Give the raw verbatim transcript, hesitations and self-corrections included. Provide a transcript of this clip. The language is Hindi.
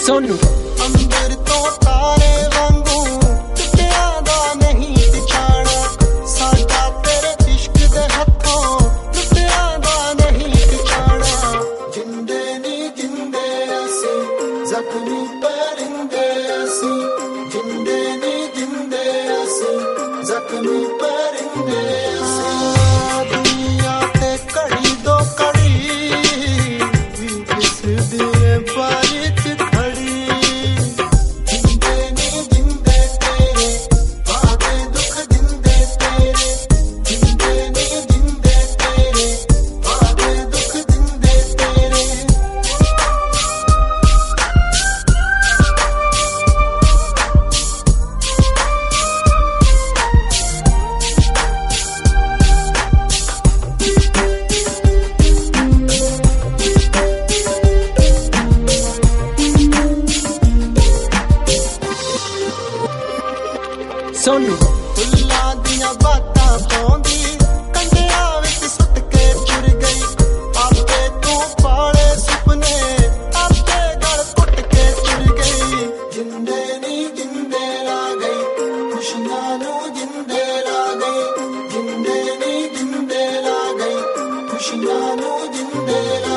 सोनू अंबर तो तारे वांगू टुटिया दा नहीं पिछाड़ा साडा तेरे इश्क दे हथों टुटिया दा नहीं पिछाड़ा जिंदे नी जिंदे असी जख्मी परिंदे असी जिंदे नी जिंदे असी जख्मी परिंदे असी दुनिया ते कड़ी दो कड़ी किस दिए बारी च खड़ी जिंदे नी जिंदे तेरे वादे दुख जिंदे तेरे जिंदे नी जिंदे तेरे वादे दुख जिंदे तेरे सोनू फुल्लां दियां बातां पाउंदी कंडियां विच सुट के टुर गई आपे तू पाले सुपने आपे गल कुट के टुर गई जिंदे नी जिंदे ला गई खुशियां नू जिंदे ला गई जिंदे नी जिंदे ला गई खुशियां नू जिंदे